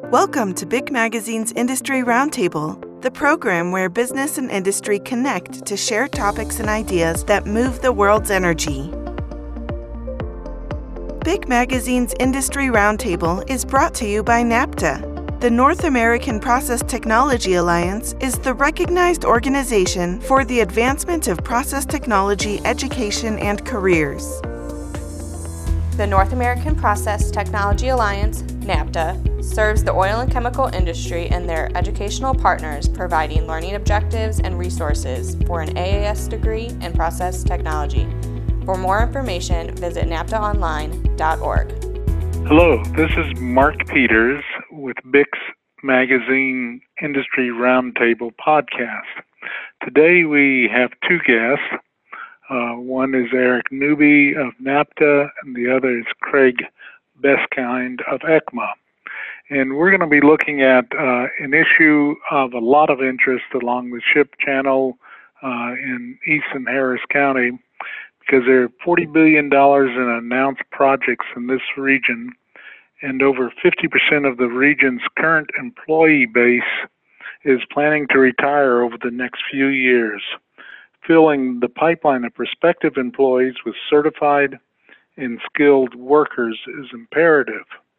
Welcome to BIC Magazine's Industry Roundtable, the program where business and industry connect to share topics and ideas that move the world's energy. BIC Magazine's Industry Roundtable is brought to you by NAPTA. The North American Process Technology Alliance is the recognized organization for the advancement of process technology education and careers. The North American Process Technology Alliance, NAPTA, serves the oil and chemical industry and their educational partners, providing learning objectives and resources for an AAS degree in process technology. For more information, visit naptaonline.org. Hello, this is Mark Peters with BIC's Magazine Industry Roundtable podcast. Today we have two guests. One is Eric Newby of NAPTA, and the other is Craig Beskind of ECMA. And we're going to be looking at an issue of a lot of interest along the Ship Channel in East and Harris County, because there are $40 billion in announced projects in this region, and over 50% of the region's current employee base is planning to retire over the next few years. Filling the pipeline of prospective employees with certified and skilled workers is imperative.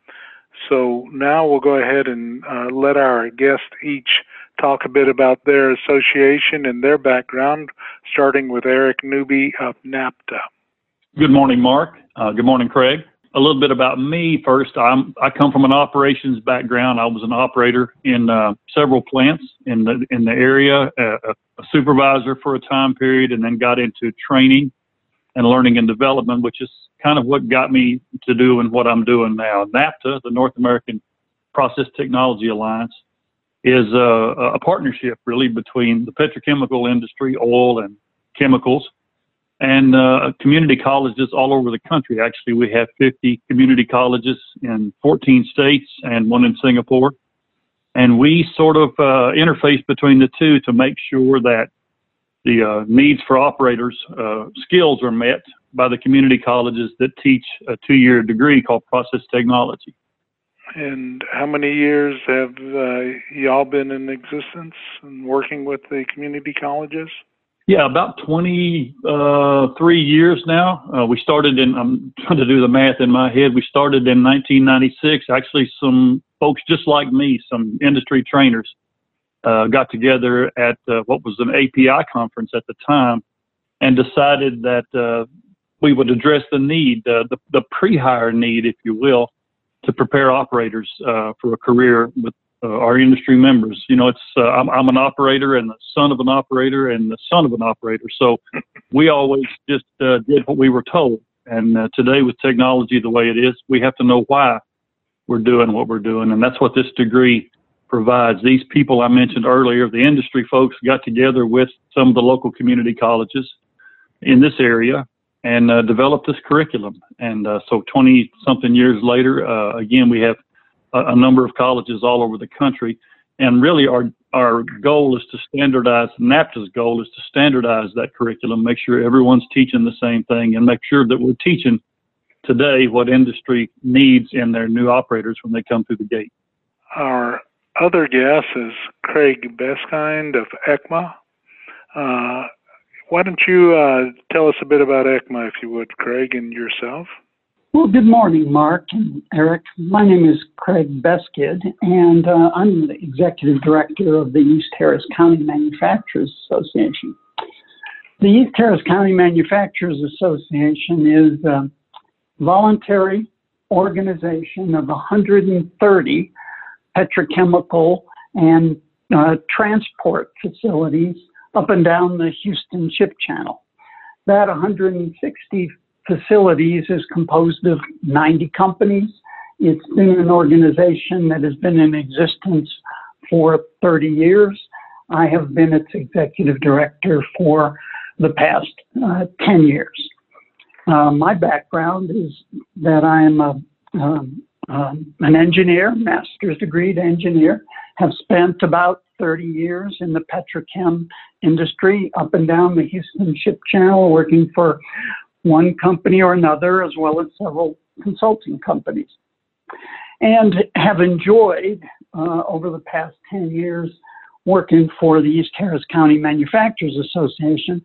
So now we'll go ahead and let our guests each talk a bit about their association and their background, starting with Eric Newby of NAPTA. Good morning, Mark. Good morning, Craig. A little bit about me first. I come from an operations background. I was an operator in several plants in the area, a supervisor for a time period, and then got into training and learning and development, which is kind of what got me to doing what I'm doing now. NAPTA, the North American Process Technology Alliance, is a partnership really between the petrochemical industry, oil and chemicals, and community colleges all over the country. Actually, we have 50 community colleges in 14 states and one in Singapore. And we sort of interface between the two to make sure that the needs for operators' skills are met by the community colleges that teach a 2-year degree called process technology. And how many years have y'all been in existence and working with the community colleges? Yeah, about 23 years now. We started I'm trying to do the math in my head. We started in 1996. Actually, some folks just like me, some industry trainers, got together at what was an API conference at the time and decided that we would address the need, the pre-hire need, if you will, to prepare operators for a career with our industry members. You know, I'm an operator and the son of an operator and the son of an operator. So we always just did what we were told. And today with technology the way it is, we have to know why we're doing what we're doing. And that's what this degree provides. These people I mentioned earlier, the industry folks, got together with some of the local community colleges in this area and developed this curriculum. And so 20-something years later, again, we have a number of colleges all over the country. And really our goal is to standardize, NAPTA's goal is to standardize that curriculum, make sure everyone's teaching the same thing, and make sure that we're teaching today what industry needs in their new operators when they come through the gate. Our other guest is Craig Beskind of ECMA. Why don't you tell us a bit about ECMA, if you would, Craig, and yourself? Well, good morning, Mark and Eric. My name is Craig Beskind, and I'm the Executive Director of the East Harris County Manufacturers Association. The East Harris County Manufacturers Association is a voluntary organization of 130 petrochemical and transport facilities up and down the Houston Ship Channel. That 160 facilities is composed of 90 companies. It's been an organization that has been in existence for 30 years. I have been its executive director for the past 10 years. My background is that I'm an engineer, master's degree engineer, have spent about 30 years in the petrochem industry up and down the Houston Ship Channel, working for one company or another, as well as several consulting companies. and have enjoyed over the past 10 years working for the East Harris County Manufacturers Association,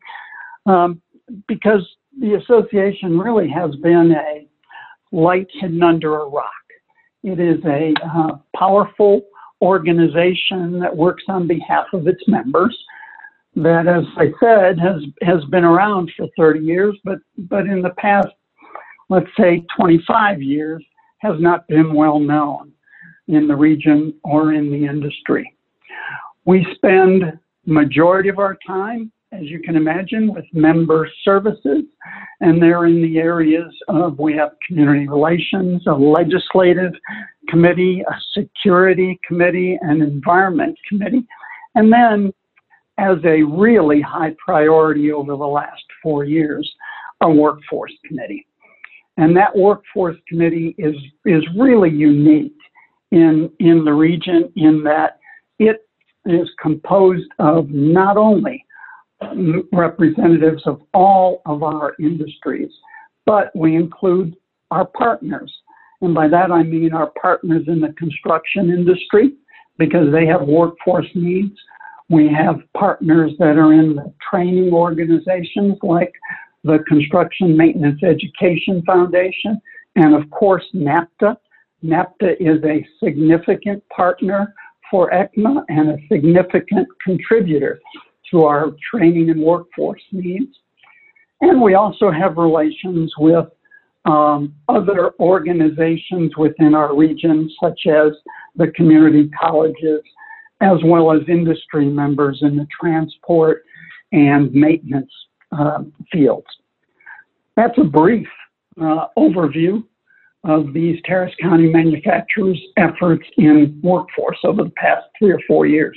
because the association really has been a light hidden under a rock. It is a powerful organization that works on behalf of its members that, as I said, has been around for 30 years, but in the past, let's say 25 years, has not been well known in the region or in the industry. We spend majority of our time, as you can imagine, with member services, and they're in the areas of, we have community relations, a legislative committee, a security committee, an environment committee, and then as a really high priority over the last 4 years, a workforce committee. And that workforce committee is really unique in the region in that it is composed of not only representatives of all of our industries, but we include our partners. And by that I mean our partners in the construction industry, because they have workforce needs. We have partners that are in the training organizations like the Construction Maintenance Education Foundation, and of course NAPTA. NAPTA is a significant partner for ECMA and a significant contributor to our training and workforce needs. And we also have relations with other organizations within our region, such as the community colleges, as well as industry members in the transport and maintenance fields. That's a brief overview of the East Harris County Manufacturers' efforts in workforce over the past 3 or 4 years.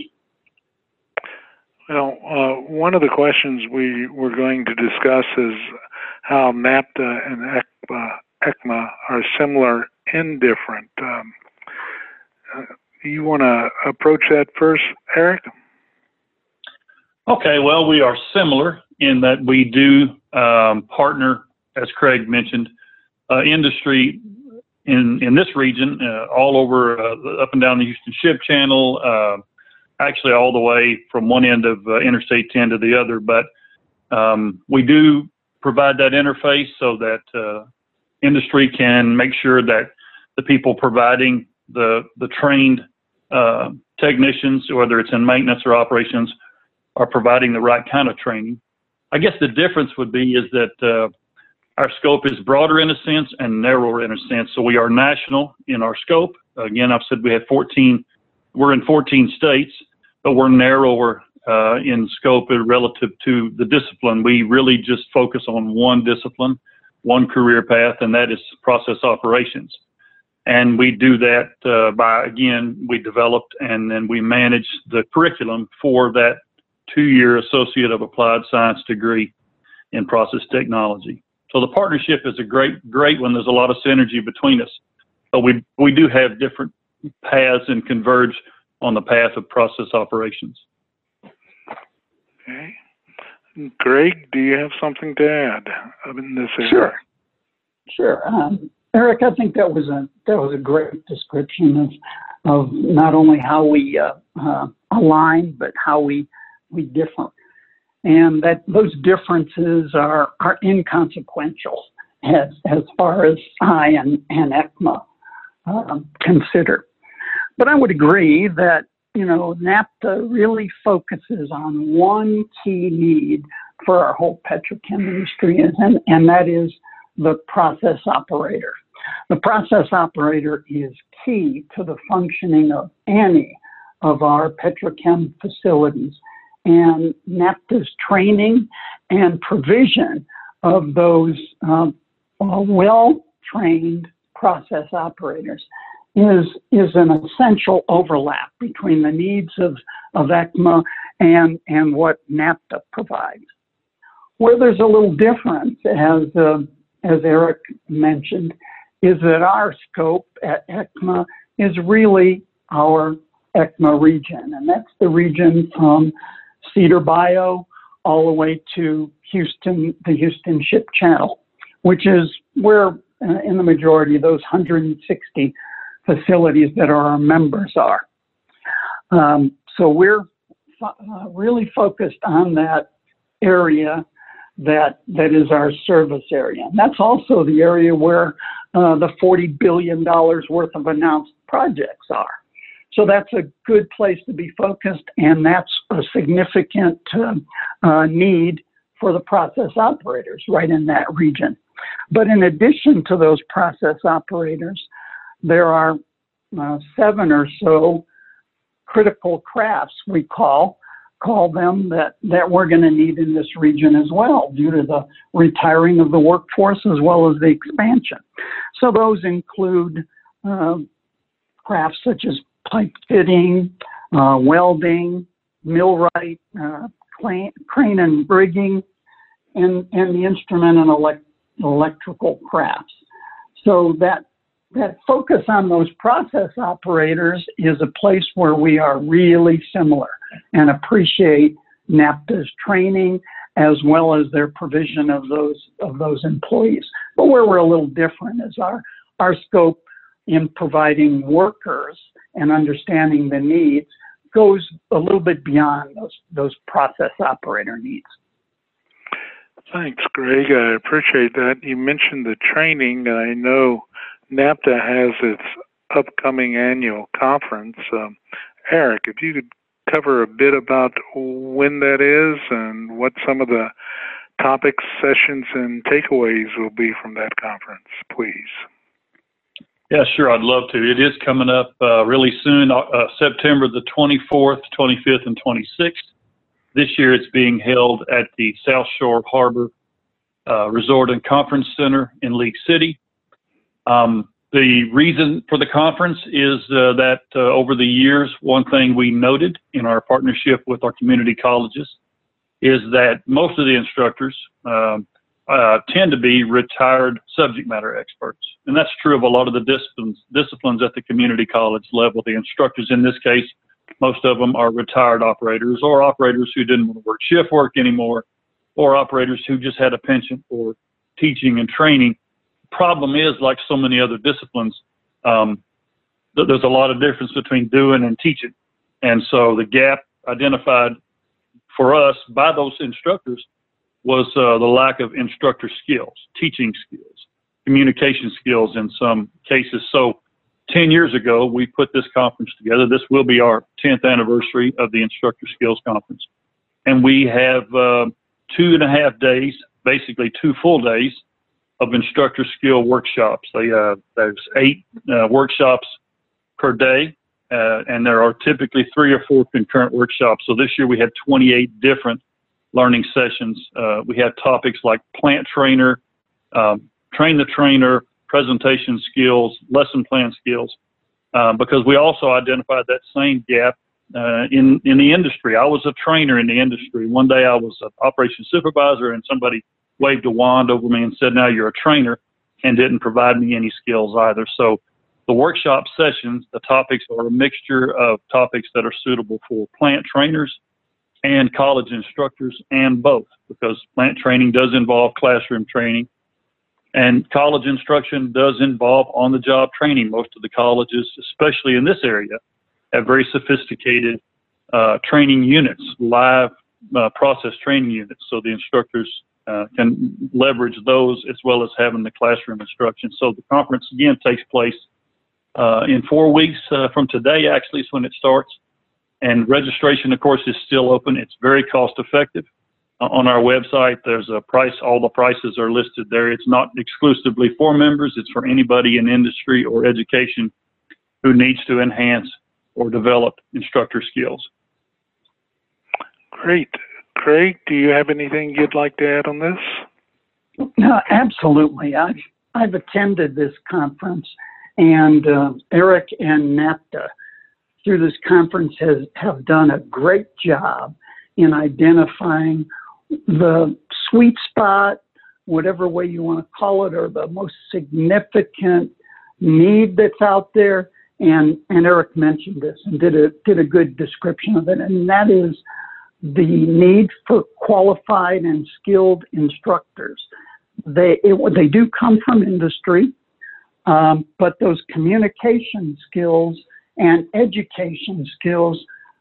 Well, one of the questions we were going to discuss is how NAPTA and ECMA are similar and different. You want to approach that first, Eric? Okay, well, we are similar in that we do partner, as Craig mentioned, industry in this region, all over, up and down the Houston Ship Channel, actually all the way from one end of Interstate 10 to the other. But we do provide that interface so that industry can make sure that the people providing the trained technicians, whether it's in maintenance or operations, are providing the right kind of training. I guess the difference would be is that our scope is broader in a sense and narrower in a sense. So we are national in our scope. Again, I've said we have 14, we're in 14 states, but we're narrower in scope relative to the discipline. We really just focus on one discipline, one career path, and that is process operations. And we do that by, again, we developed and then we manage the curriculum for that 2-year Associate of Applied Science degree in process technology. So the partnership is a great one. There's a lot of synergy between us, but we do have different paths and converge on the path of process operations. Okay. Greg, do you have something to add in this area? Sure. Eric, I think that was a great description of not only how we align, but how we differ. And that those differences are inconsequential as far as I and ECMA consider. But I would agree that, NAPTA really focuses on one key need for our whole petrochem industry, and that is the process operator. The process operator is key to the functioning of any of our petrochem facilities. And NAPTA's training and provision of those well-trained process operators is an essential overlap between the needs of ECMA and what NAPTA provides. Where there's a little difference, as Eric mentioned, is that our scope at ECMA is really our ECMA region, and that's the region from Cedar Bayou all the way to Houston, the Houston Ship Channel, which is where in the majority of those 160 facilities that our members are. So we're really focused on that area that is our service area. And that's also the area where the $40 billion worth of announced projects are. So that's a good place to be focused, and that's a significant need for the process operators right in that region. But in addition to those process operators, there are 7 or so critical crafts, we call them, that we're going to need in this region as well, due to the retiring of the workforce as well as the expansion. So those include crafts such as pipe fitting, welding, millwright, crane and rigging, and the instrument and electrical crafts. So that focus on those process operators is a place where we are really similar and appreciate NAPTA's training as well as their provision of those employees. But where we're a little different is our scope in providing workers and understanding the needs goes a little bit beyond those process operator needs. Thanks, Greg. I appreciate that. You mentioned the training. I know NAPTA has its upcoming annual conference. Eric, if you could cover a bit about when that is and what some of the topics, sessions, and takeaways will be from that conference, please. Yeah, sure. I'd love to. It is coming up really soon, September the 24th, 25th, and 26th. This year it's being held at the South Shore Harbor Resort and Conference Center in League City. The reason for the conference is that over the years, one thing we noted in our partnership with our community colleges is that most of the instructors tend to be retired subject matter experts. And that's true of a lot of the disciplines at the community college level. The instructors in this case, most of them are retired operators or operators who didn't want to work shift work anymore, or operators who just had a penchant for teaching and training. Problem is, like so many other disciplines, there's a lot of difference between doing and teaching. And so the gap identified for us by those instructors was the lack of instructor skills, teaching skills, communication skills in some cases. So 10 years ago, we put this conference together. This will be our 10th anniversary of the Instructor Skills Conference. And we have 2.5 days, basically 2 full days, of instructor skill workshops. There's 8 workshops per day, and there are typically 3 or 4 concurrent workshops. So this year we had 28 different learning sessions. We had topics like plant trainer, train the trainer, presentation skills, lesson plan skills, because we also identified that same gap in the industry. I was a trainer in the industry. One day I was an operations supervisor and somebody waved a wand over me and said, now you're a trainer, and didn't provide me any skills either. So the workshop sessions, the topics are a mixture of topics that are suitable for plant trainers and college instructors, and both, because plant training does involve classroom training and college instruction does involve on-the-job training. Most of the colleges, especially in this area, have very sophisticated training units, live process training units, so the instructors can leverage those as well as having the classroom instruction. So the conference, again, takes place in 4 weeks from today, actually, is when it starts. And registration, of course, is still open. It's very cost-effective. On our website, there's a price. All the prices are listed there. It's not exclusively for members. It's for anybody in industry or education who needs to enhance or develop instructor skills. Great. Craig, do you have anything you'd like to add on this? No, absolutely. I've attended this conference, and Eric and NAPTA through this conference have done a great job in identifying the sweet spot, whatever way you want to call it, or the most significant need that's out there. And Eric mentioned this and did a good description of it, and that is the need for qualified and skilled instructors. They do come from industry. But those communication skills and education skills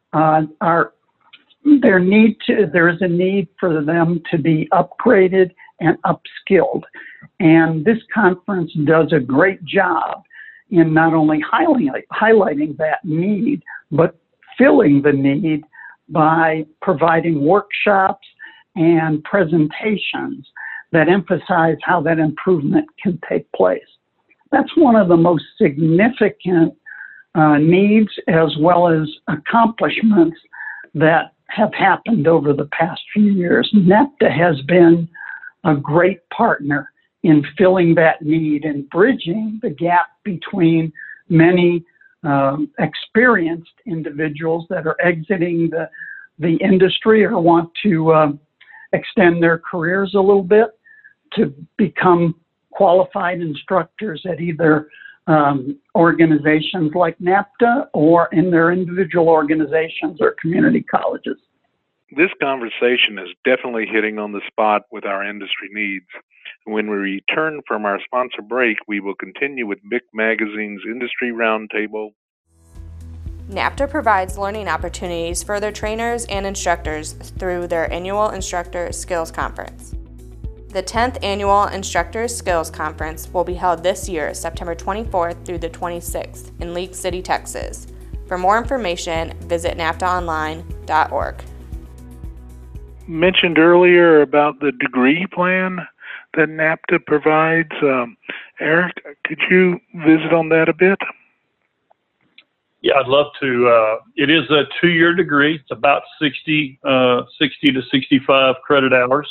there is a need for them to be upgraded and upskilled. And this conference does a great job in not only highlighting that need, but filling the need by providing workshops and presentations that emphasize how that improvement can take place. That's one of the most significant needs as well as accomplishments that have happened over the past few years. NAPTA has been a great partner in filling that need and bridging the gap between many experienced individuals that are exiting the industry or want to extend their careers a little bit to become qualified instructors at either organizations like NAPTA or in their individual organizations or community colleges. This conversation is definitely hitting on the spot with our industry needs. When we return from our sponsor break, we will continue with BIC Magazine's Industry Roundtable. NAPTA provides learning opportunities for their trainers and instructors through their annual Instructor Skills Conference. The 10th Annual Instructor Skills Conference will be held this year, September 24th through the 26th in League City, Texas. For more information, visit naptaonline.org. Mentioned earlier about the degree plan that NAPTA provides. Eric, could you visit on that a bit? Yeah, I'd love to. It is a 2-year degree. It's about 60 to 65 credit hours.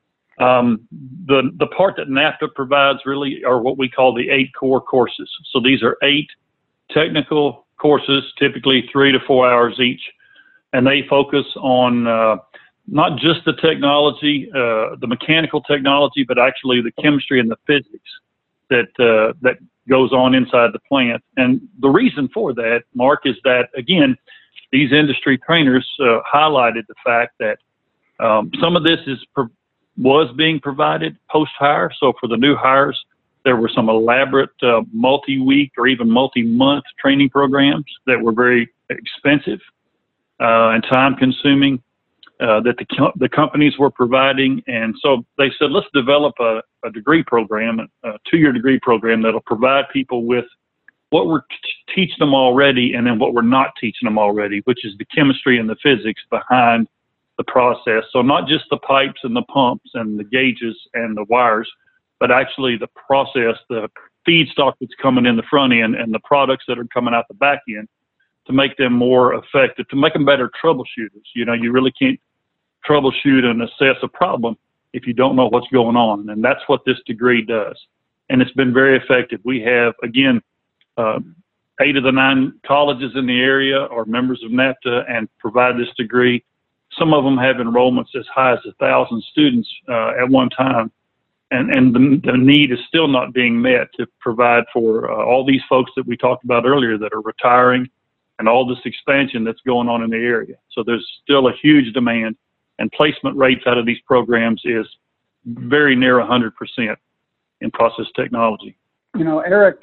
The part that NAPTA provides really are what we call the 8 core courses. So these are 8 technical courses, typically 3 to 4 hours each, and they focus on not just the technology, the mechanical technology, but actually the chemistry and the physics that goes on inside the plant. And the reason for that, Mark, is that, again, these industry trainers highlighted the fact that some of this was being provided post-hire. So for the new hires, there were some elaborate multi-week or even multi-month training programs that were very expensive and time-consuming that the companies were providing. And so they said, let's develop a degree program, a 2-year degree program that'll provide people with what we're teaching them already and then what we're not teaching them already, which is the chemistry and the physics behind the process. So not just the pipes and the pumps and the gauges and the wires, but actually the process, the feedstock that's coming in the front end and the products that are coming out the back end to make them more effective, to make them better troubleshooters. You know, you really can't troubleshoot and assess a problem if you don't know what's going on. And that's what this degree does. And it's been very effective. We have, again, 8 of the 9 colleges in the area are members of NAPTA and provide this degree. Some of them have enrollments as high as 1,000 students at one time. And the need is still not being met to provide for all these folks that we talked about earlier that are retiring and all this expansion that's going on in the area. So there's still a huge demand, and placement rates out of these programs is very near 100% in process technology. You know, Eric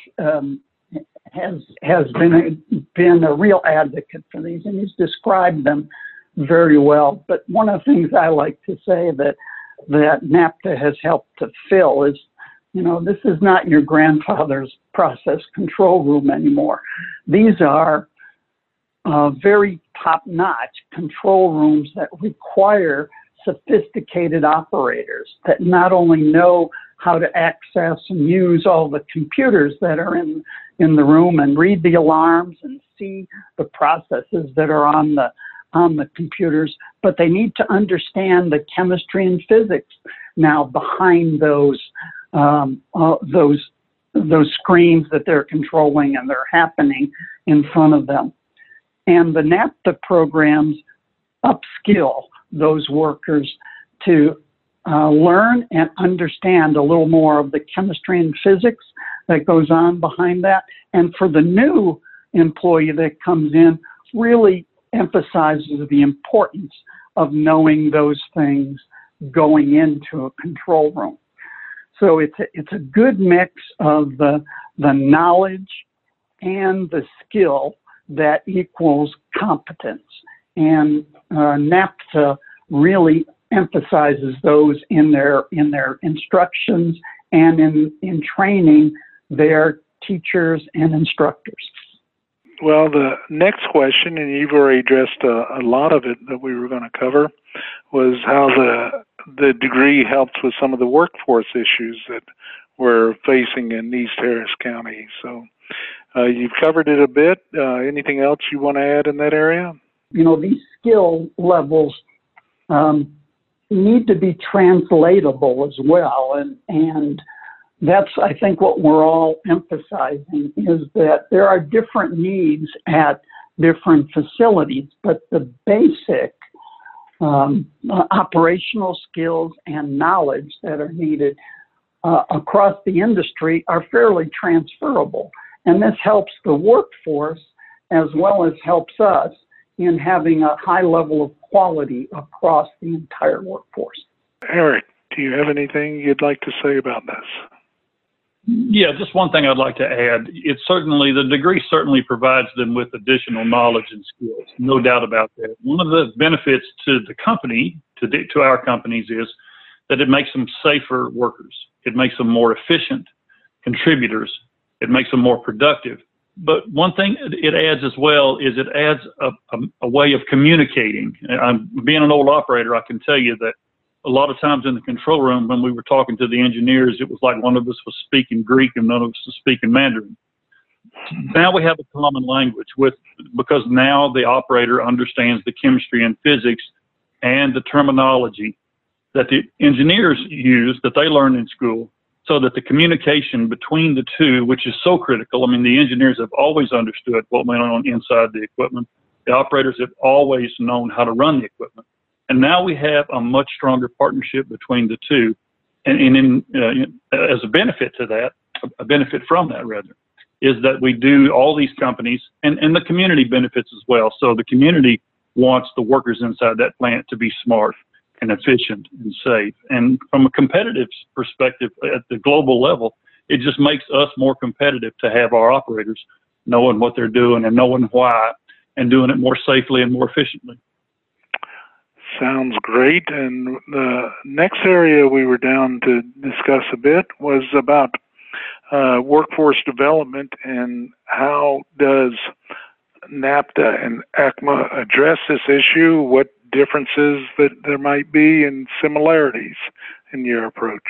has been a real advocate for these, and he's described them very well. But one of the things I like to say that NAPTA has helped to fill is, you know, this is not your grandfather's process control room anymore. These are very top-notch control rooms that require sophisticated operators that not only know how to access and use all the computers that are in the room and read the alarms and see the processes that are on the computers, but they need to understand the chemistry and physics now behind those screens that they're controlling and they're happening in front of them. And the NAPTA programs upskill those workers to learn and understand a little more of the chemistry and physics that goes on behind that. And for the new employee that comes in, really emphasizes the importance of knowing those things going into a control room. So it's a good mix of the knowledge and the skill that equals competence. And NAPTA really emphasizes those in their instructions and in training their teachers and instructors. Well, the next question, and you've already addressed a lot of it that we were going to cover, was how the degree helps with some of the workforce issues that we're facing in East Harris County. So you've covered it a bit. Anything else you want to add in that area? You know, these skill levels need to be translatable as well. And that's, I think, what we're all emphasizing is that there are different needs at different facilities, but the basic operational skills and knowledge that are needed across the industry are fairly transferable. And this helps the workforce as well as helps us in having a high level of quality across the entire workforce. Eric, do you have anything you'd like to say about this? Yeah, just one thing I'd like to add. The degree certainly provides them with additional knowledge and skills, no doubt about that. One of the benefits to the company, to our companies, is that it makes them safer workers. It makes them more efficient contributors. It makes them more productive. But one thing it adds as well is it adds a way of communicating. Being an old operator, I can tell you that a lot of times in the control room, when we were talking to the engineers, it was like one of us was speaking Greek and none of us was speaking Mandarin. Now we have a common language because now the operator understands the chemistry and physics and the terminology that the engineers use, that they learn in school, so that the communication between the two, which is so critical. I mean, the engineers have always understood what went on inside the equipment. The operators have always known how to run the equipment. And now we have a much stronger partnership between the two. And as a benefit to that, a benefit from that rather, is that we do all these companies, and the community benefits as well. So the community wants the workers inside that plant to be smart and efficient and safe. And from a competitive perspective at the global level, it just makes us more competitive to have our operators knowing what they're doing and knowing why and doing it more safely and more efficiently. Sounds great. And the next area we were down to discuss a bit was about workforce development and how does NAPTA and ECMA address this issue? What differences that there might be and similarities in your approach?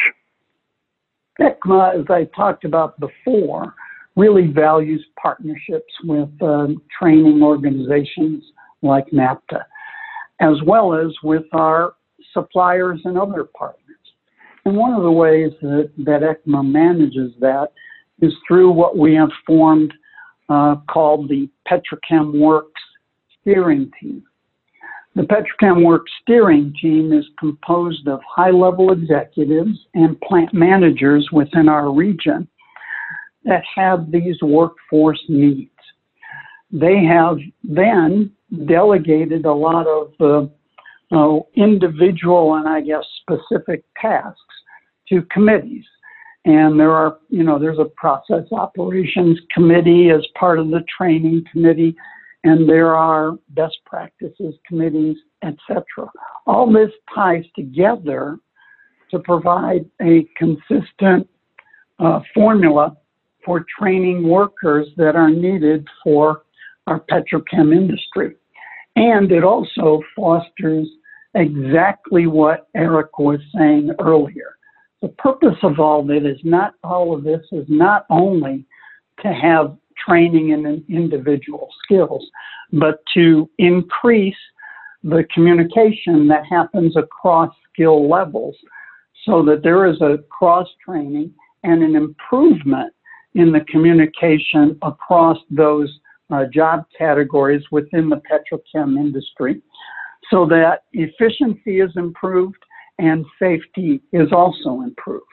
ECMA, as I talked about before, really values partnerships with training organizations like NAPTA, as well as with our suppliers and other partners. And one of the ways that ECMA manages that is through what we have formed called the Petrochem Works Steering Team. The Petrochem Works Steering Team is composed of high-level executives and plant managers within our region that have these workforce needs. They have then delegated a lot of individual and I guess specific tasks to committees. And there's a process operations committee as part of the training committee, and there are best practices committees, etc. All this ties together to provide a consistent formula for training workers that are needed for our petrochem industry. And it also fosters exactly what Eric was saying earlier. The purpose of all of this is not only to have training in individual skills, but to increase the communication that happens across skill levels so that there is a cross-training and an improvement in the communication across those job categories within the petrochem industry so that efficiency is improved and safety is also improved.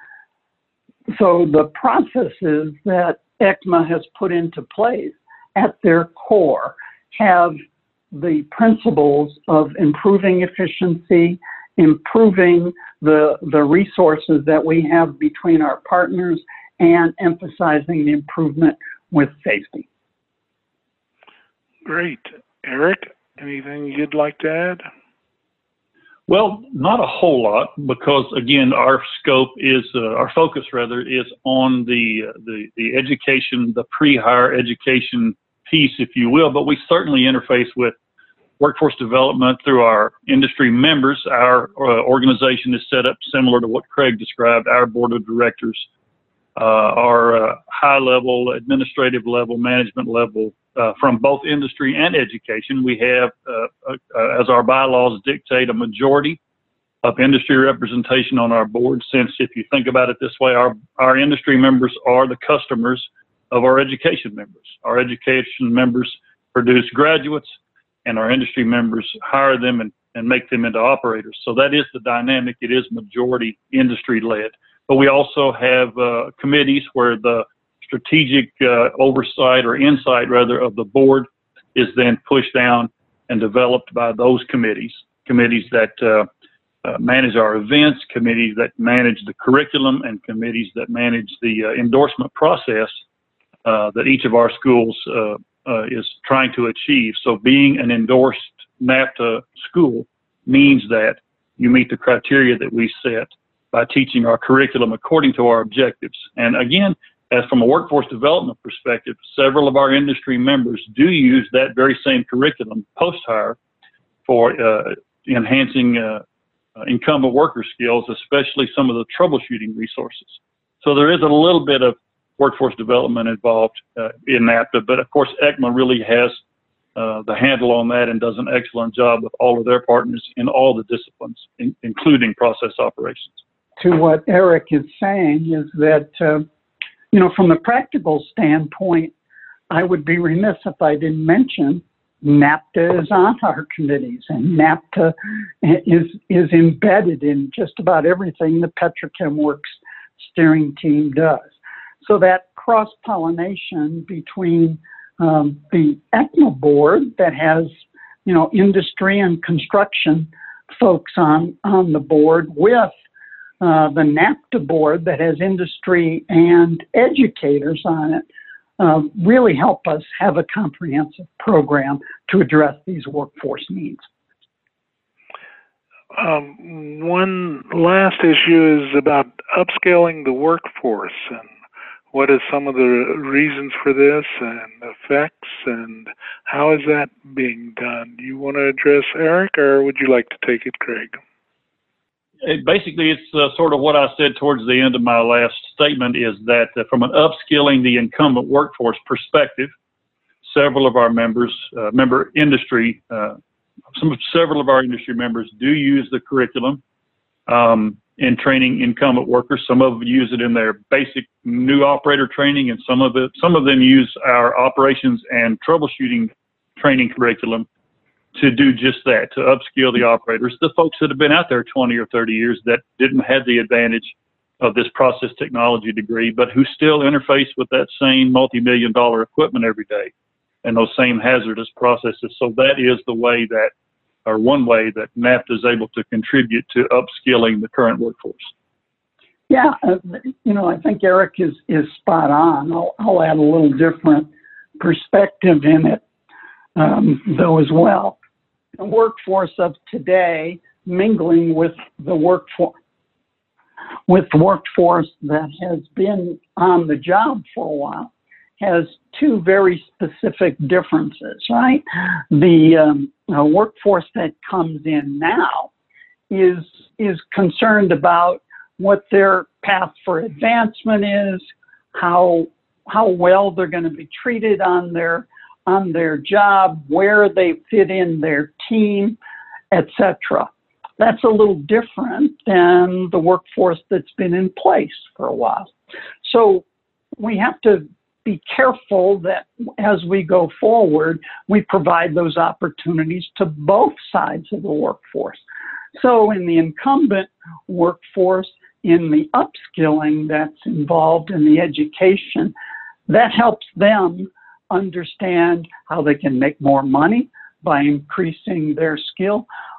So the processes that ECMA has put into place at their core have the principles of improving efficiency improving the resources that we have between our partners and emphasizing the improvement with safety. Great. Eric, anything you'd like to add? Well, not a whole lot, because again, our scope is, our focus rather, is on the education, the pre-hire education piece, if you will, but we certainly interface with workforce development through our industry members. Our organization is set up similar to what Craig described. Our board of directors are high level, administrative level, management level, from both industry and education. We have, as our bylaws dictate, a majority of industry representation on our board, since if you think about it this way, our industry members are the customers of our education members. Our education members produce graduates, and our industry members hire them and make them into operators. So that is the dynamic. It is majority industry-led. But we also have committees where the strategic oversight or insight, rather, of the board is then pushed down and developed by those committees that manage our events, committees that manage the curriculum, and committees that manage the endorsement process that each of our schools is trying to achieve. So being an endorsed NAPTA school means that you meet the criteria that we set by teaching our curriculum according to our objectives. And again, as from a workforce development perspective, several of our industry members do use that very same curriculum post-hire for enhancing incumbent worker skills, especially some of the troubleshooting resources. So there is a little bit of workforce development involved in NAPTA, but of course ECMA really has the handle on that and does an excellent job with all of their partners in all the disciplines, including process operations. To what Eric is saying is that, you know, from a practical standpoint, I would be remiss if I didn't mention NAPTA is on our committees, and NAPTA is embedded in just about everything the Petrochem Works steering team does. So that cross-pollination between the ECMA board that has, you know, industry and construction folks on the board with the NAPTA board that has industry and educators on it, really help us have a comprehensive program to address these workforce needs. One last issue is about upscaling the workforce, and what is some of the reasons for this and effects, and how is that being done? Do you want to address Eric, or would you like to take it, Craig? Basically, it's sort of what I said towards the end of my last statement, is that from an upskilling the incumbent workforce perspective, several of our members, several of our industry members do use the curriculum in training incumbent workers. Some of them use it in their basic new operator training, and some of them use our operations and troubleshooting training curriculum to do just that, to upskill the operators, the folks that have been out there 20 or 30 years that didn't have the advantage of this process technology degree, but who still interface with that same multi-million-dollar equipment every day and those same hazardous processes. So that is the way that, or one way that NAPTA is able to contribute to upskilling the current workforce. Yeah, you know, I think Eric is spot on. I'll add a little different perspective in it, though, as well. The workforce of today mingling with the workforce that has been on the job for a while has two very specific differences, right? The workforce that comes in now is concerned about what their path for advancement is, how well they're going to be treated on their job, where they fit in their team, etc. That's a little different than the workforce that's been in place for a while. So we have to be careful that as we go forward, we provide those opportunities to both sides of the workforce. So in the incumbent workforce, in the upskilling that's involved in the education, that helps them understand how they can make more money by increasing their skill,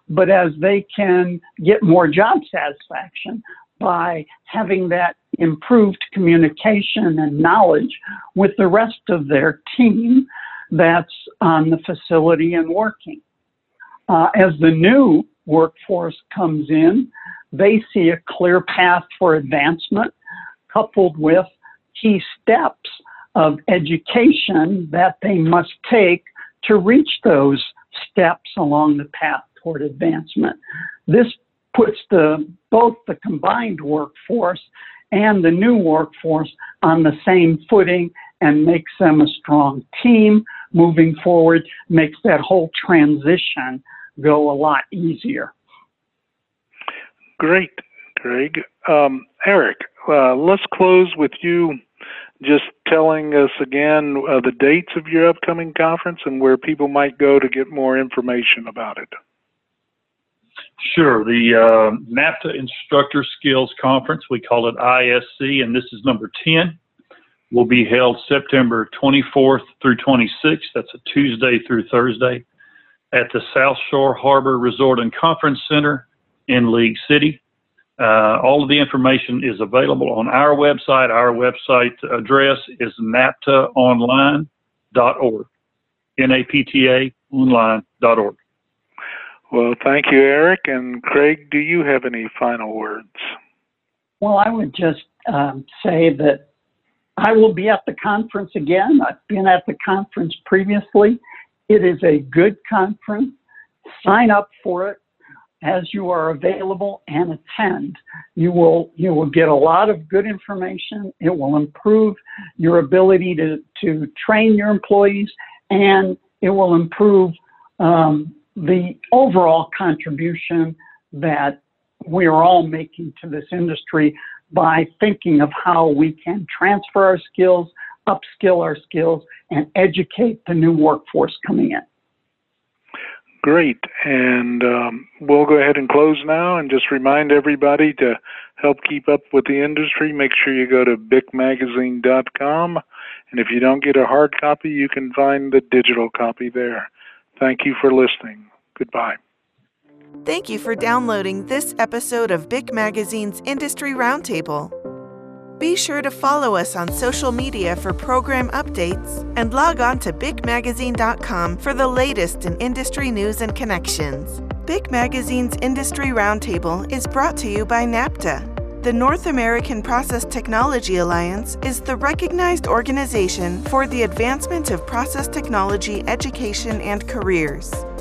but as they can get more job satisfaction by having that improved communication and knowledge with the rest of their team that's on the facility and working. As the new workforce comes in, they see a clear path for advancement coupled with key steps of education that they must take to reach those steps along the path toward advancement. This puts both the combined workforce and the new workforce on the same footing and makes them a strong team moving forward, makes that whole transition go a lot easier. Great, Craig. Eric, let's close with you just telling us again the dates of your upcoming conference and where people might go to get more information about it. Sure. The NAPTA Instructor Skills Conference, we call it ISC, and this is number 10, will be held September 24th through 26th. That's a Tuesday through Thursday at the South Shore Harbor Resort and Conference Center in League City. All of the information is available on our website. Our website address is naptaonline.org, NAPTA online.org. Well, thank you, Eric. And Craig, do you have any final words? Well, I would just say that I will be at the conference again. I've been at the conference previously. It is a good conference. Sign up for it as you are available and attend. You will get a lot of good information. It will improve your ability to train your employees, and it will improve the overall contribution that we are all making to this industry by thinking of how we can transfer our skills, upskill our skills, and educate the new workforce coming in. Great. And we'll go ahead and close now and just remind everybody to help keep up with the industry. Make sure you go to bicmagazine.com. And if you don't get a hard copy, you can find the digital copy there. Thank you for listening. Goodbye. Thank you for downloading this episode of BIC Magazine's Industry Roundtable. Be sure to follow us on social media for program updates and log on to bicmagazine.com for the latest in industry news and connections. BIC Magazine's Industry Roundtable is brought to you by NAPTA. The North American Process Technology Alliance is the recognized organization for the advancement of process technology education and careers.